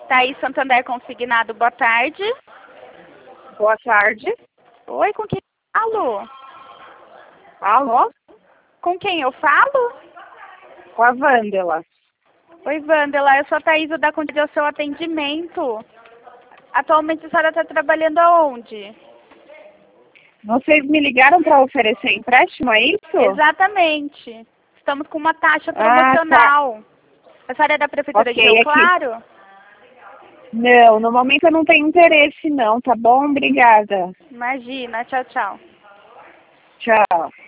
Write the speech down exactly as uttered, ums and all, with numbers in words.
Thaís Santander Consignado, boa tarde. Boa tarde. Oi, com quem eu falo? Alô? Com quem eu falo? Com a Wândela. Oi, Wândela, eu sou a Thaís da Conde ao seu atendimento. Atualmente a senhora está trabalhando aonde? Vocês me ligaram para oferecer empréstimo, é isso? Exatamente. Estamos com uma taxa Ah, tá. promocional. A senhora é da Prefeitura de Ok, Rio aqui. Claro? Não, no momento eu não tenho interesse não, tá bom? Obrigada. Imagina, tchau, tchau. Tchau.